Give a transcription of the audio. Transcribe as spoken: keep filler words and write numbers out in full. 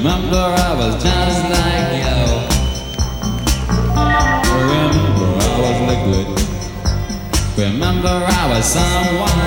Remember I was just like you. Remember I was liquid. Remember I was someone